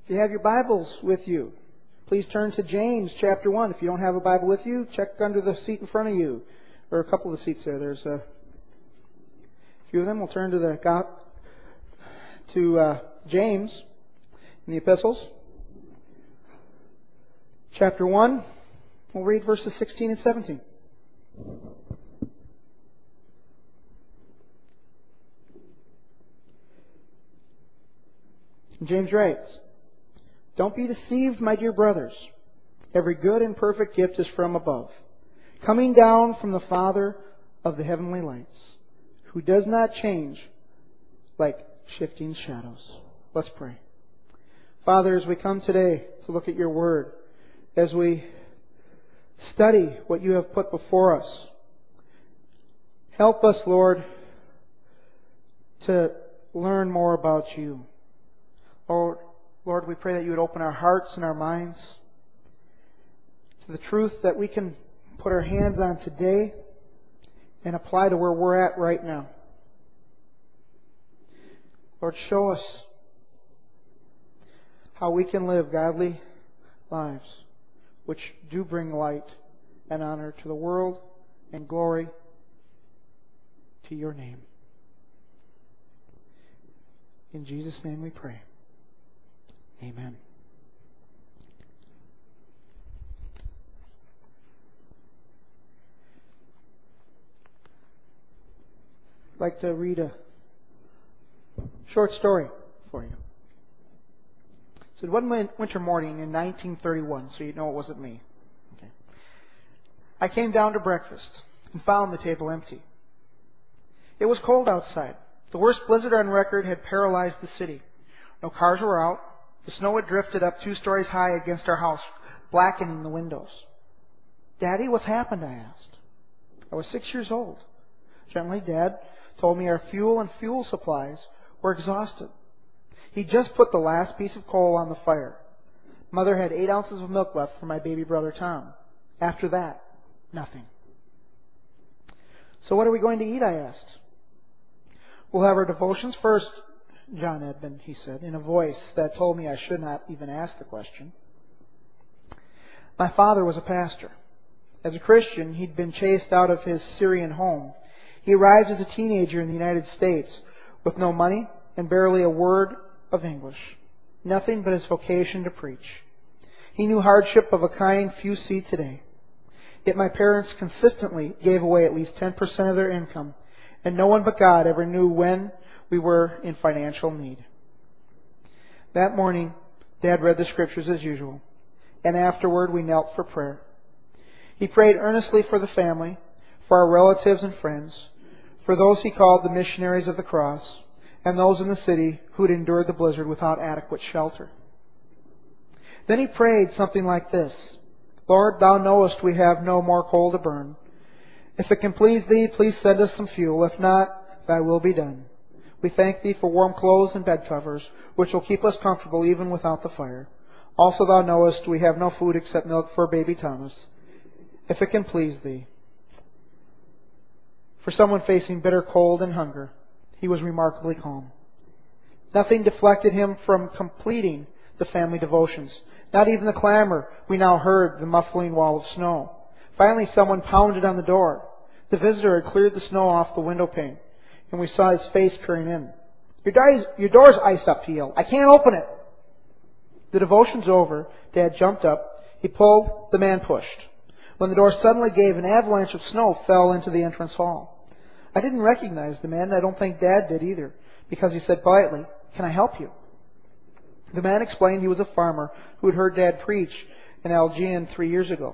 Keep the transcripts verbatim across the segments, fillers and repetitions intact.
If you have your Bibles with you, please turn to James chapter one. If you don't have a Bible with you, check under the seat in front of you, or a couple of the seats there. There's a few of them. We'll turn to the to uh, James in the epistles, chapter one. We'll read verses sixteen and seventeen. James writes, "Don't be deceived, my dear brothers. Every good and perfect gift is from above, coming down from the Father of the heavenly lights, who does not change like shifting shadows." Let's pray. Father, as we come today to look at your word, as we study what you have put before us, help us, Lord, to learn more about you. Lord, Lord, we pray that you would open our hearts and our minds to the truth that we can put our hands on today and apply to where we're at right now. Lord, show us how we can live godly lives which do bring light and honor to the world and glory to your name. In Jesus' name we pray. Amen. I'd like to read a short story for you. It said, one winter morning in nineteen thirty-one, so you know it wasn't me. Okay. I came down to breakfast and found the table empty. It was cold outside. The worst blizzard on record had paralyzed the city. No cars were out. The snow had drifted up two stories high against our house, blackening the windows. "Daddy, what's happened?" I asked. I was six years old. Gently, Dad told me our fuel and fuel supplies were exhausted. He'd just put the last piece of coal on the fire. Mother had eight ounces of milk left for my baby brother Tom. After that, nothing. "So what are we going to eat?" I asked. "We'll have our devotions first, John Edmund," he said, in a voice that told me I should not even ask the question. My father was a pastor. As a Christian, he'd been chased out of his Syrian home. He arrived as a teenager in the United States with no money and barely a word of English. Nothing but his vocation to preach. He knew hardship of a kind few see today. Yet my parents consistently gave away at least ten percent of their income, and no one but God ever knew when we were in financial need. That morning, Dad read the scriptures as usual, and afterward we knelt for prayer. He prayed earnestly for the family, for our relatives and friends, for those he called the missionaries of the cross, and those in the city who had endured the blizzard without adequate shelter. Then he prayed something like this: "Lord, thou knowest we have no more coal to burn. If it can please thee, please send us some fuel. If not, thy will be done. We thank thee for warm clothes and bed covers, which will keep us comfortable even without the fire. Also thou knowest we have no food except milk for baby Thomas. If it can please thee." For someone facing bitter cold and hunger, he was remarkably calm. Nothing deflected him from completing the family devotions. Not even the clamor we now heard, the muffling wall of snow. Finally, someone pounded on the door. The visitor had cleared the snow off the window pane, and we saw his face peering in. Your, door's, your door's iced up," he yelled. "I can't open it." The devotion's over. Dad jumped up. He pulled. The man pushed. When the door suddenly gave, an avalanche of snow fell into the entrance hall. I didn't recognize the man, and I don't think Dad did either, because he said politely, "Can I help you?" The man explained he was a farmer who had heard Dad preach in Elgin three years ago.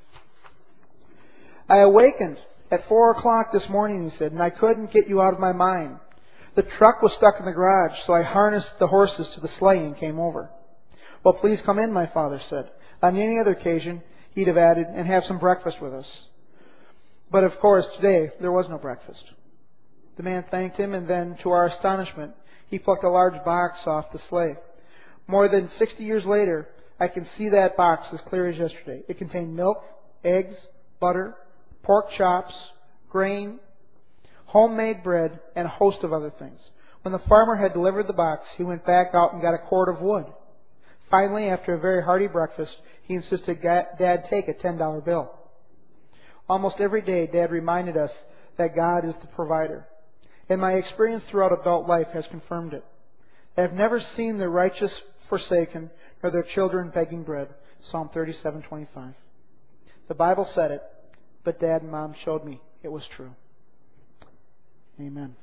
"I awakened at four o'clock this morning," he said, "and I couldn't get you out of my mind. The truck was stuck in the garage, so I harnessed the horses to the sleigh and came over." "Well, please come in," my father said. On any other occasion, he'd have added, "and have some breakfast with us." But of course, today, there was no breakfast. The man thanked him, and then, to our astonishment, he plucked a large box off the sleigh. More than sixty years later, I can see that box as clear as yesterday. It contained milk, eggs, butter, pork chops, grain, homemade bread, and a host of other things. When the farmer had delivered the box, he went back out and got a cord of wood. Finally, after a very hearty breakfast, he insisted Dad take a ten dollar bill. Almost every day, Dad reminded us that God is the provider. And my experience throughout adult life has confirmed it. I have never seen the righteous forsaken, nor their children begging bread. Psalm thirty-seven twenty-five. The Bible said it, but Dad and Mom showed me it was true. Amen.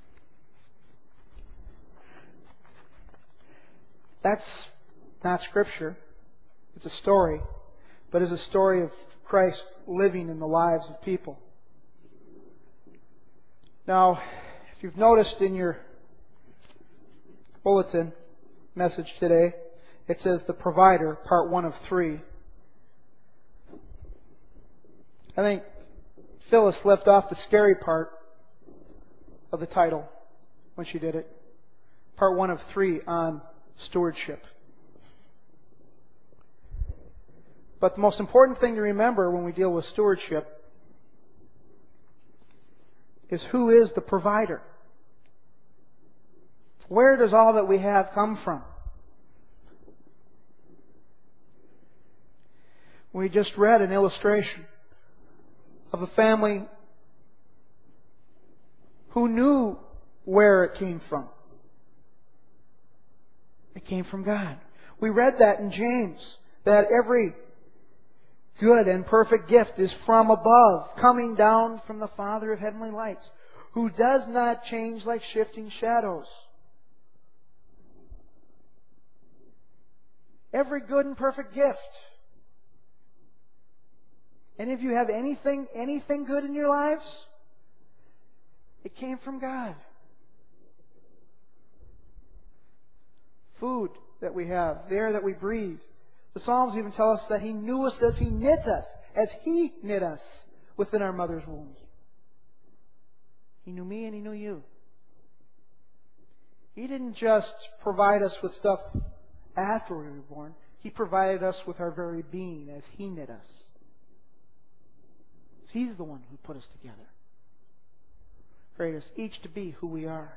That's not Scripture. It's a story, but it's a story of Christ living in the lives of people. Now, if you've noticed in your bulletin message today, it says The Provider, part one of three. I think Phyllis left off the scary part of the title when she did it. Part one of three on stewardship. But the most important thing to remember when we deal with stewardship is who is the provider? Where does all that we have come from? We just read an illustration of a family who knew where it came from. It came from God. We read that in James, that every good and perfect gift is from above, coming down from the Father of heavenly lights, who does not change like shifting shadows. Every good and perfect gift. Any of you have anything, anything good in your lives? It came from God. Food that we have, the air that we breathe. The Psalms even tell us that He knew us as He knit us, as He knit us within our mother's womb. He knew me and He knew you. He didn't just provide us with stuff after we were born. He provided us with our very being as He knit us. He's the one who put us together. Created us each to be who we are.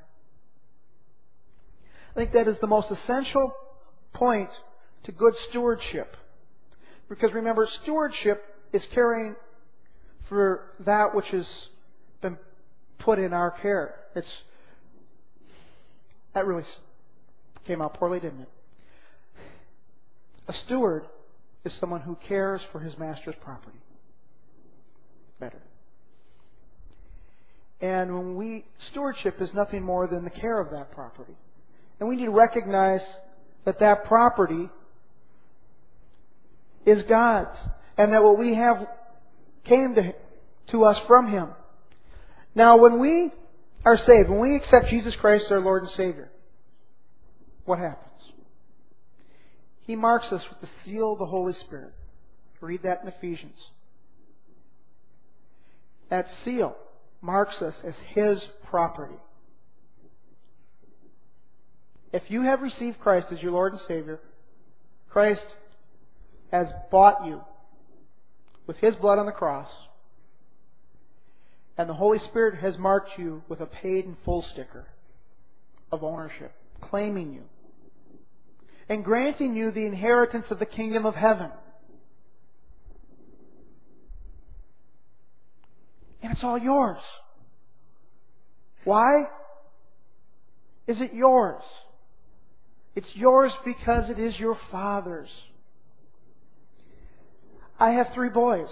I think that is the most essential point to good stewardship. Because remember, stewardship is caring for that which has been put in our care. It's that really came out poorly, didn't it? A steward is someone who cares for his master's property. Better. And when we stewardship is nothing more than the care of that property. And we need to recognize that that property is God's, and that what we have came to, to us from Him. Now, when we are saved, when we accept Jesus Christ as our Lord and Savior, what happens? He marks us with the seal of the Holy Spirit. Read that in Ephesians. That seal marks us as His property. If you have received Christ as your Lord and Savior, Christ has bought you with His blood on the cross, and the Holy Spirit has marked you with a paid in full sticker of ownership, claiming you, and granting you the inheritance of the kingdom of heaven. And it's all yours. Why is it yours? It's yours because it is your Father's. I have three boys.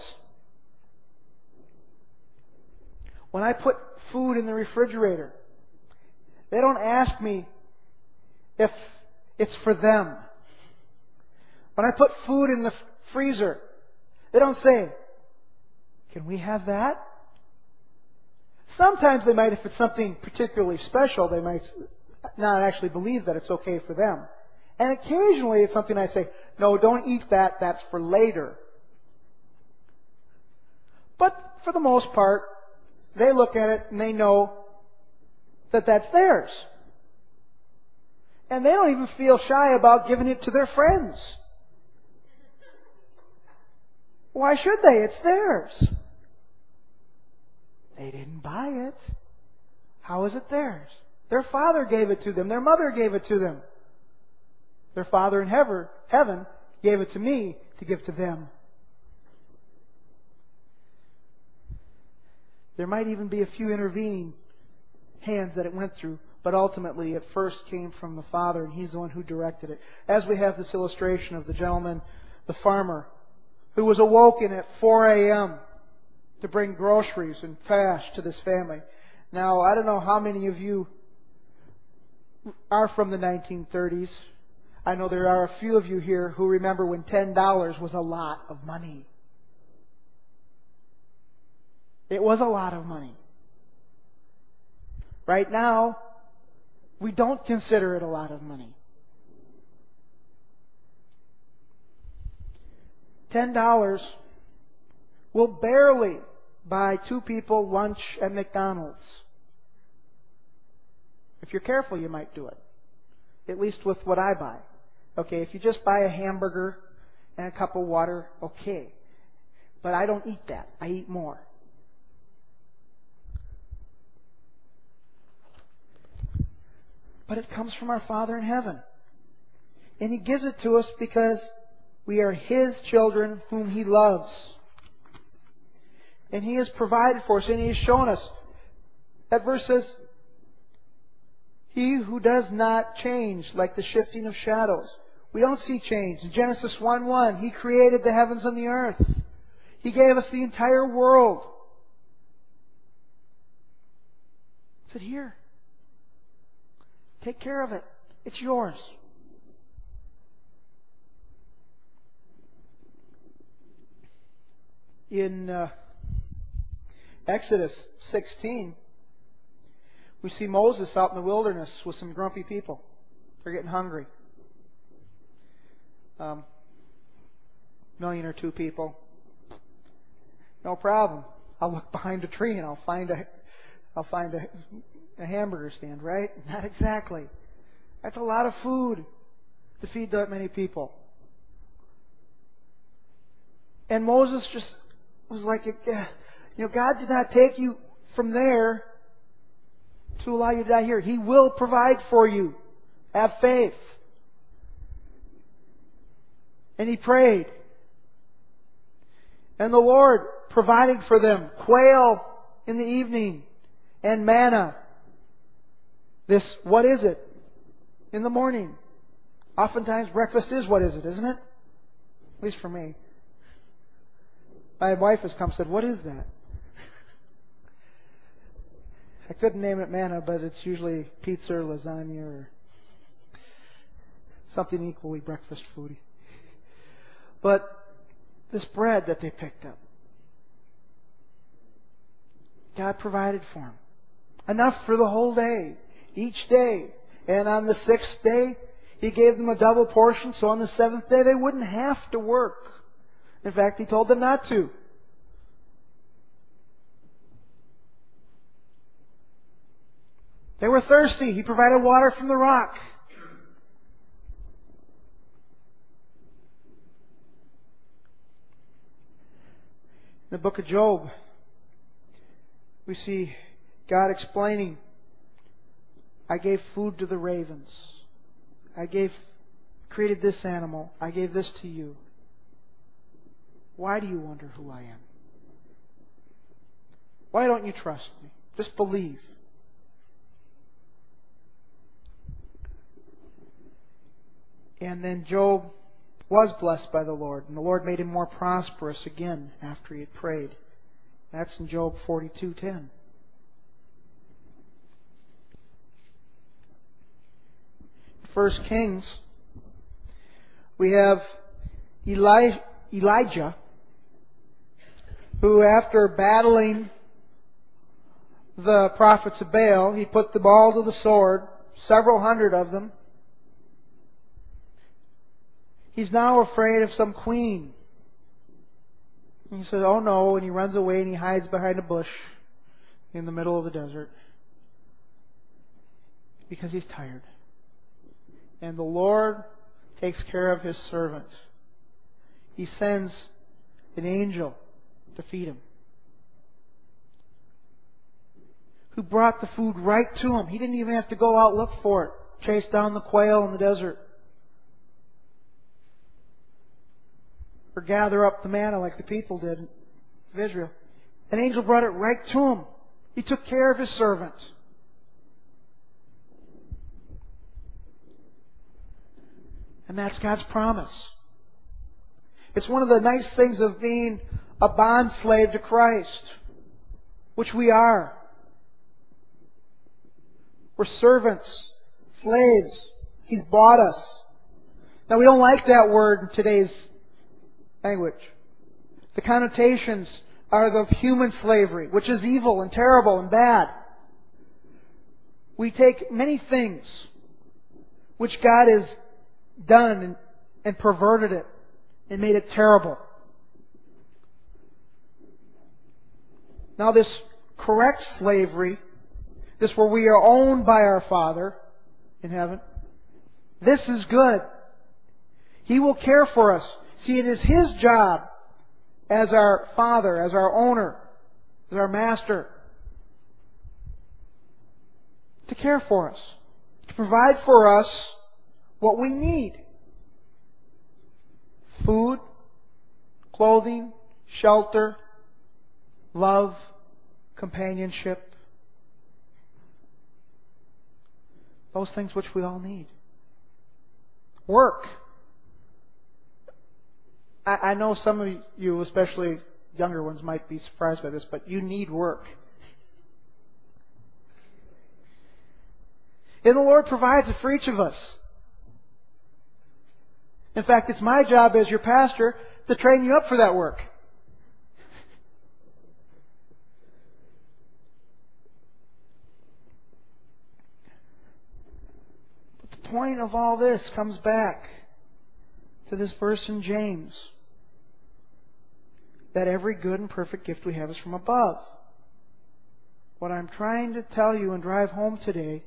When I put food in the refrigerator, they don't ask me if it's for them. When I put food in the freezer, they don't say, "Can we have that?" Sometimes they might, if it's something particularly special, they might not actually believe that it's okay for them. And occasionally it's something I say, "No, don't eat that, that's for later." But for the most part, they look at it and they know that that's theirs. And they don't even feel shy about giving it to their friends. Why should they? It's theirs. They didn't buy it. How is it theirs? Their father gave it to them. Their mother gave it to them. Their Father in heaven gave it to me to give to them. There might even be a few intervening hands that it went through, but ultimately it first came from the Father, and He's the one who directed it. As we have this illustration of the gentleman, the farmer, who was awoken at four a.m. to bring groceries and cash to this family. Now, I don't know how many of you are from the nineteen thirties. I know there are a few of you here who remember when ten dollars was a lot of money. It was a lot of money. Right now, we don't consider it a lot of money. ten dollars will barely buy two people lunch at McDonald's. If you're careful, you might do it. At least with what I buy. Okay, if you just buy a hamburger and a cup of water, okay. But I don't eat that. I eat more. But it comes from our Father in heaven. And He gives it to us because we are His children whom He loves. And He has provided for us, and He has shown us. That verse says, He who does not change like the shifting of shadows. We don't see change. In Genesis one one, He created the heavens and the earth. He gave us the entire world. He said, here, take care of it. It's yours. In uh, Exodus sixteen, we see Moses out in the wilderness with some grumpy people. They're getting hungry. Um, million or two people. No problem. I'll look behind a tree and I'll find a, I'll find a, a hamburger stand, right? Not exactly. That's a lot of food to feed that many people. And Moses just was like, you know, God did not take you from there to allow you to die here. He will provide for you. Have faith. And he prayed. And the Lord provided for them quail in the evening and manna. This, what is it? In the morning. Oftentimes breakfast is what is it, isn't it? At least for me. My wife has come and said, what is that? I couldn't name it manna, but it's usually pizza or lasagna or something equally breakfast foody. But this bread that they picked up, God provided for them. Enough for the whole day, each day. And on the sixth day, He gave them a double portion, so on the seventh day they wouldn't have to work. In fact, He told them not to. They were thirsty. He provided water from the rock. In the book of Job, we see God explaining, I gave food to the ravens. I gave, created this animal. I gave this to you. Why do you wonder who I am? Why don't you trust me? Just believe. And then Job was blessed by the Lord, and the Lord made him more prosperous again after he had prayed. That's in Job forty-two ten. First Kings, we have Eli, Elijah, who after battling the prophets of Baal, he put them all to the sword, several hundred of them. He's now afraid of some queen. And he says, oh no, and he runs away and he hides behind a bush in the middle of the desert because he's tired. And the Lord takes care of His servant. He sends an angel to feed him, who brought the food right to him. He didn't even have to go out look for it, chase down the quail in the desert. or gather up the manna like the people did of Israel. An angel brought it right to him. He took care of his servant. And that's God's promise. It's one of the nice things of being a bond slave to Christ, which we are. We're servants, slaves. He's bought us. Now, we don't like that word in today's language. The connotations are the human slavery, which is evil and terrible and bad. We take many things which God has done and, and perverted it and made it terrible. Now, this correct slavery, this where we are owned by our Father in heaven, this is good. He will care for us. See, it is His job as our Father, as our owner, as our Master, to care for us, to provide for us what we need. Food, clothing, shelter, love, companionship. Those things which we all need. Work. I, I know some of you, especially younger ones, might be surprised by this, but you need work. And the Lord provides it for each of us. In fact, it's my job as your pastor to train you up for that work. But the point of all this comes back to this verse in James, that every good and perfect gift we have is from above. What I'm trying to tell you and drive home today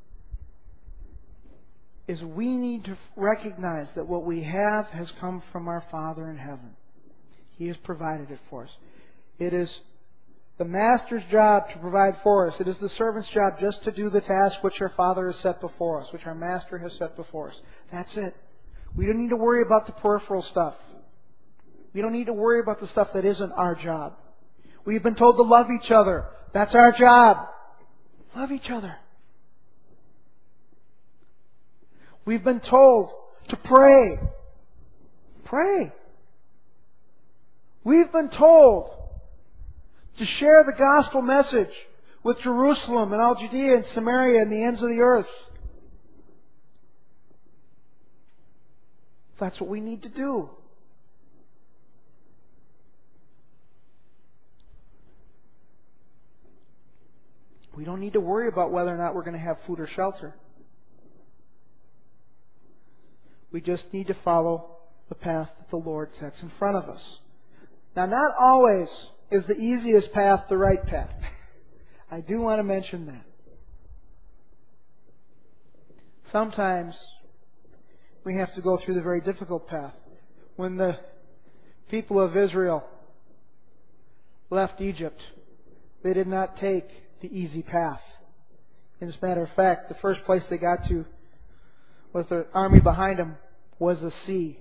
is we need to recognize that what we have has come from our Father in heaven. He has provided it for us. It is the master's job to provide for us. It is the servant's job just to do the task which our Father has set before us, which our Master has set before us. That's it. We don't need to worry about the peripheral stuff. We don't need to worry about the stuff that isn't our job. We've been told to love each other. That's our job. Love each other. We've been told to pray. Pray. We've been told to share the gospel message with Jerusalem and all Judea and Samaria and the ends of the earth. That's what we need to do. We don't need to worry about whether or not we're going to have food or shelter. We just need to follow the path that the Lord sets in front of us. Now, not always is the easiest path the right path. I do want to mention that. Sometimes we have to go through the very difficult path. When the people of Israel left Egypt, they did not take the easy path. And as a matter of fact, the first place they got to with their army behind them was the sea.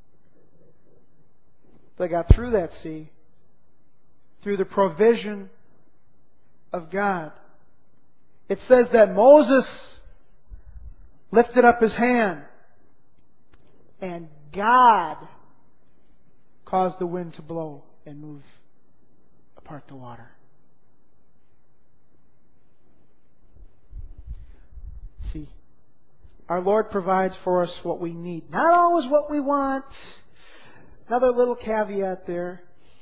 They got through that sea through the provision of God. It says that Moses lifted up his hand and God caused the wind to blow and move apart the water. See, our Lord provides for us what we need. Not always what we want. Another little caveat there.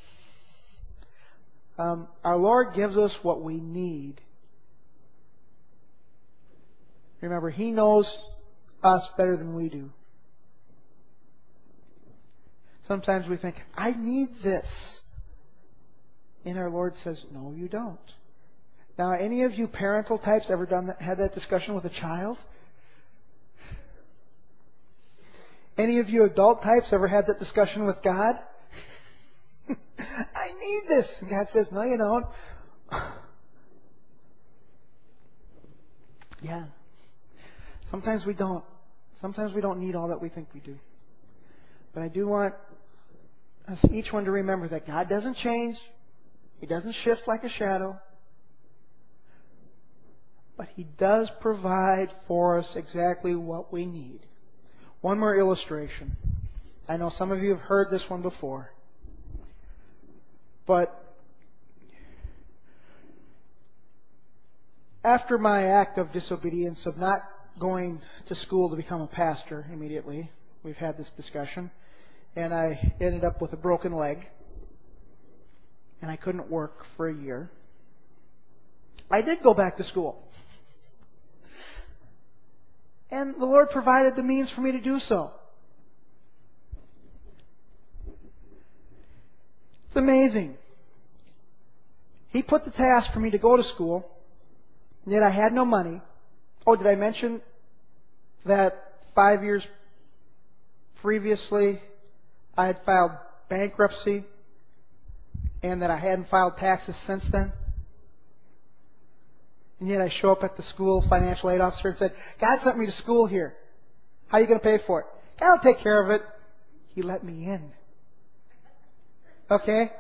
Um, our Lord gives us what we need. Remember, He knows us better than we do. Sometimes we think, I need this. And our Lord says, no, you don't. Now, any of you parental types ever done that, had that discussion with a child? Any of you adult types ever had that discussion with God? I need this. And God says, no, you don't. Yeah. Sometimes we don't. Sometimes we don't need all that we think we do. But I do want us each one to remember that God doesn't change. He doesn't shift like a shadow. But He does provide for us exactly what we need. One more illustration. I know some of you have heard this one before. But after my act of disobedience of not going to school to become a pastor immediately, we've had this discussion, and I ended up with a broken leg, and I couldn't work for a year. I did go back to school. And the Lord provided the means for me to do so. It's amazing. He put the task for me to go to school, and yet I had no money. Oh, did I mention that five years previously I had filed bankruptcy and that I hadn't filed taxes since then? And yet I show up at the school's financial aid officer and said, God sent me to school here. How are you going to pay for it? God will take care of it. He let me in. Okay?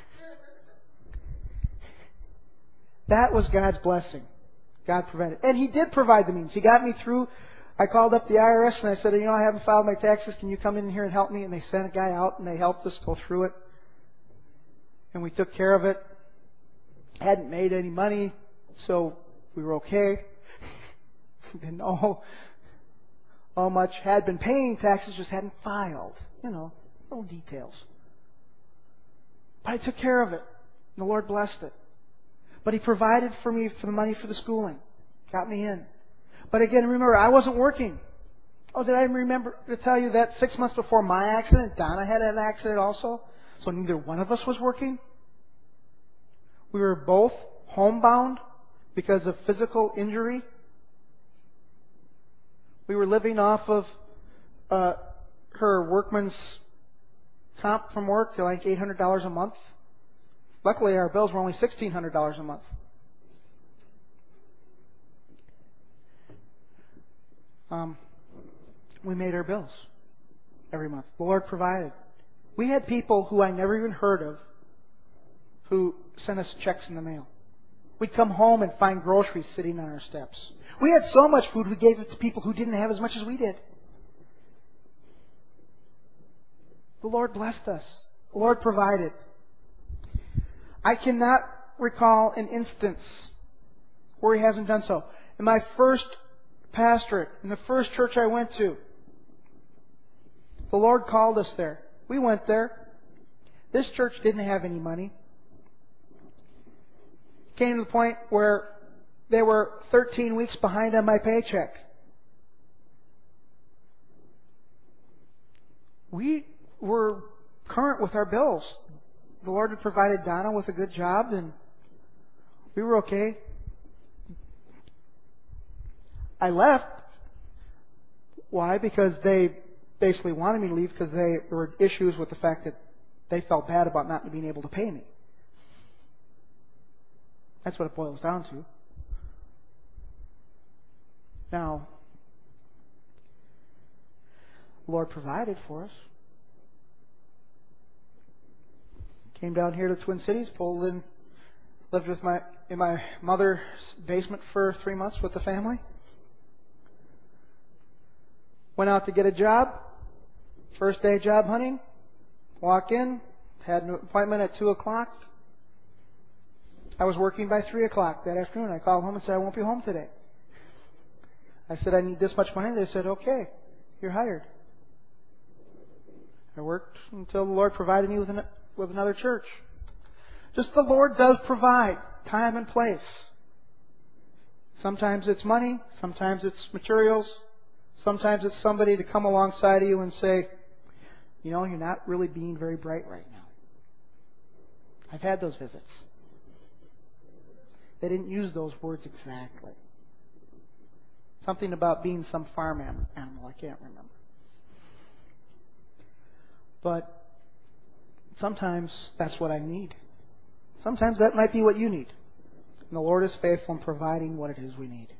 That was God's blessing. God provided. And He did provide the means. He got me through. I called up the I R S and I said, you know, I haven't filed my taxes. Can you come in here and help me? And they sent a guy out and they helped us go through it. And we took care of it. Hadn't made any money, so we were okay. Didn't know how much. Had been paying taxes, just hadn't filed. You know, little details. But I took care of it. And the Lord blessed it. But He provided for me for the money for the schooling. Got me in. But again, remember, I wasn't working. Oh, did I remember to tell you that six months before my accident, Donna had an accident also? So neither one of us was working. We were both homebound because of physical injury. We were living off of uh, her workman's comp from work, like eight hundred dollars a month. Luckily, our bills were only sixteen hundred dollars a month. Um, we made our bills every month. The Lord provided. We had people who I never even heard of who sent us checks in the mail. We'd come home and find groceries sitting on our steps. We had so much food, we gave it to people who didn't have as much as we did. The Lord blessed us. The Lord provided. I cannot recall an instance where He hasn't done so. In my first pastorate, in the first church I went to, the Lord called us there. We went there. This church didn't have any money. Came to the point where they were thirteen weeks behind on my paycheck. We were current with our bills. The Lord had provided Donna with a good job, and we were okay. I left. Why? Because they basically wanted me to leave because they, there were issues with the fact that they felt bad about not being able to pay me. That's what it boils down to. Now, the Lord provided for us. Came down here to the Twin Cities, pulled in, lived with my in my mother's basement for three months with the family. Went out to get a job. First day job hunting. Walk in. Had an appointment at two o'clock. I was working by three o'clock that afternoon. I called home and said, I won't be home today. I said, I need this much money. They said, okay, you're hired. I worked until the Lord provided me with, an, with another church. Just the Lord does provide time and place. Sometimes it's money. Sometimes it's materials. Sometimes it's somebody to come alongside of you and say, you know, you're not really being very bright right now. I've had those visits. They didn't use those words exactly. Something about being some farm animal. I can't remember. But sometimes that's what I need. Sometimes that might be what you need. And the Lord is faithful in providing what it is we need.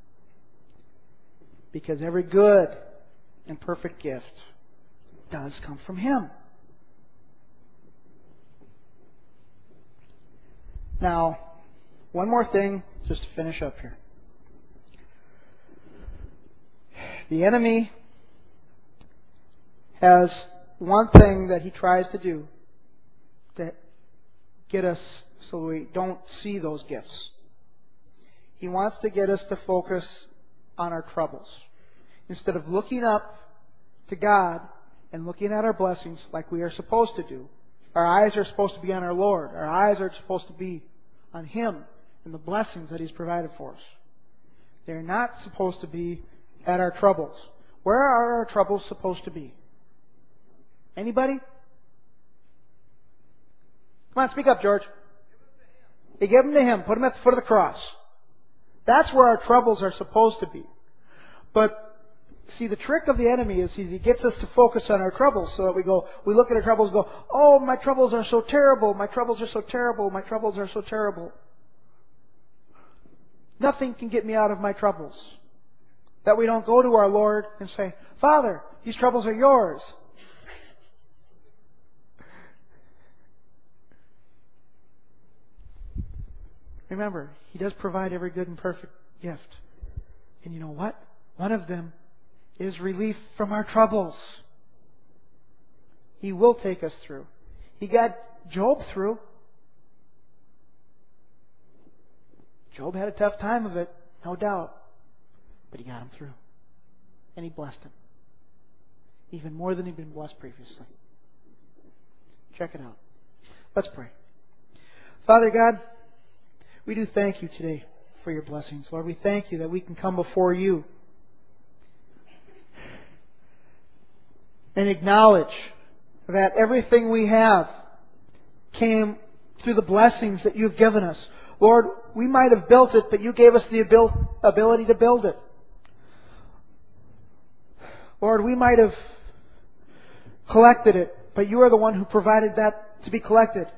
Because every good and perfect gift does come from Him. Now, one more thing just to finish up here. The enemy has one thing that he tries to do to get us so we don't see those gifts. He wants to get us to focus on our troubles. Instead of looking up to God and looking at our blessings like we are supposed to do. Our eyes are supposed to be on our Lord. Our eyes are supposed to be on Him and the blessings that He's provided for us. They're not supposed to be at our troubles. Where are our troubles supposed to be? Anybody? Come on, speak up, George. You give them to Him. Put them at the foot of the cross. That's where our troubles are supposed to be. But see, the trick of the enemy is he gets us to focus on our troubles so that we go, we look at our troubles and go, oh, my troubles are so terrible, my troubles are so terrible, my troubles are so terrible. Nothing can get me out of my troubles. That we don't go to our Lord and say, Father, these troubles are yours. Remember, He does provide every good and perfect gift. And you know what? One of them is relief from our troubles. He will take us through. He got Job through. Job had a tough time of it, no doubt. But He got him through. And He blessed him. Even more than he'd been blessed previously. Check it out. Let's pray. Father God, we do thank You today for Your blessings. Lord, we thank You that we can come before You and acknowledge that everything we have came through the blessings that You've given us. Lord, we might have built it, but You gave us the abil- ability to build it. Lord, we might have collected it, but You are the one who provided that to be collected.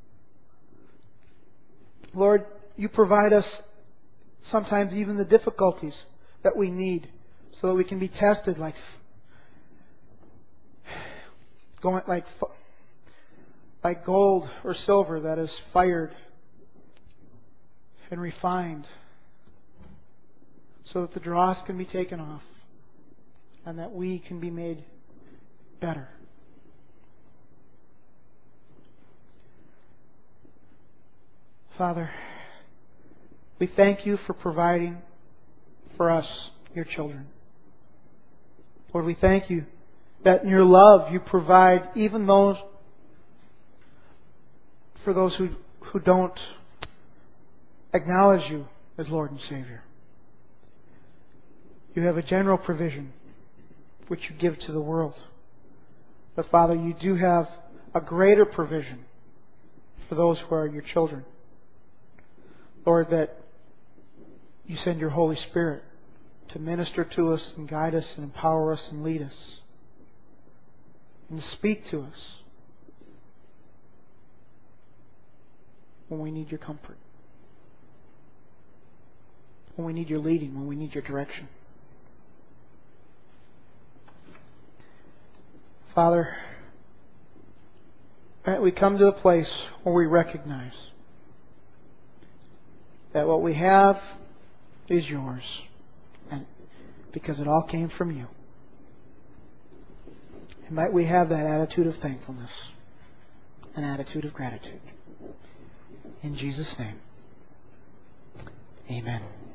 Lord, You provide us sometimes even the difficulties that we need so that we can be tested like going like like gold or silver that is fired and refined so that the dross can be taken off and that we can be made better. Father, we thank You for providing for us, Your children. Lord, we thank You that in Your love You provide even those for those who, who don't acknowledge You as Lord and Savior. You have a general provision which You give to the world. But Father, You do have a greater provision for those who are Your children. Lord, that You send Your Holy Spirit to minister to us and guide us and empower us and lead us and to speak to us when we need Your comfort, when we need Your leading, when we need Your direction. Father, we come to the place where we recognize that what we have is Yours, and because it all came from You. And might we have that attitude of thankfulness, an attitude of gratitude. In Jesus' name, amen.